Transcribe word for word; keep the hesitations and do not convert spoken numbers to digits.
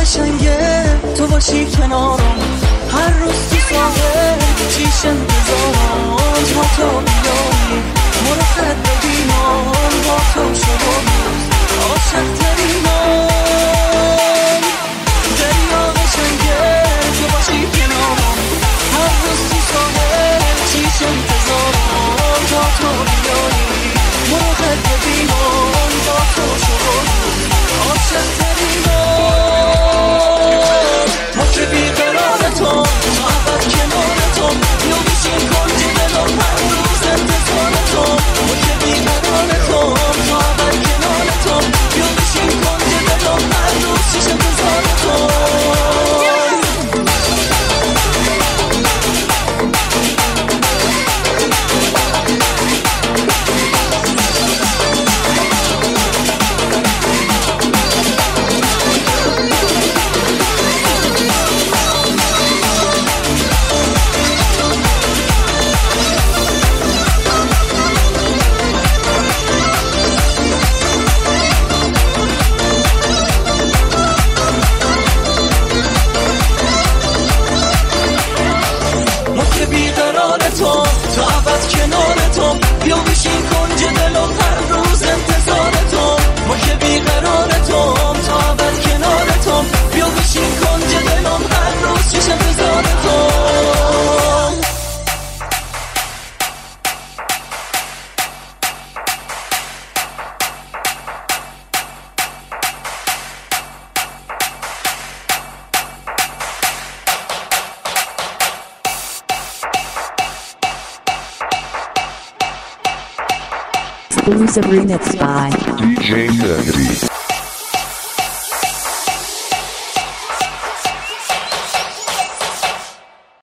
قشنگه تو باشی کنارم، هر روز تو ساحل چیش انتظارم تا تو بیایی مرا خط ببینم با تو شدم عاشق ترینم. دریا قشنگه تو باشی کنارم، هر روز تو ساحل چیش انتظارم تا تو بیایی مرا خط ببینم با تو شدم عاشق ترینم. ما که بیقرارتم تا ابد کنارتم، بیا بشین کنج دلم هر روز انتظارتم. ما که بیقرارتم تا ابد کنارتم، بیا بشین کنج دلم هر روز شش انتظارتم. تا ابد کنارتم، بیا بشین کنج دلم هر روز انتظارتم. ما که بیقرارتم تا ابد کنارتم، بیا بشین کنج دلم هر روز شش انتظارتم. Exclusive remix by D J thirty.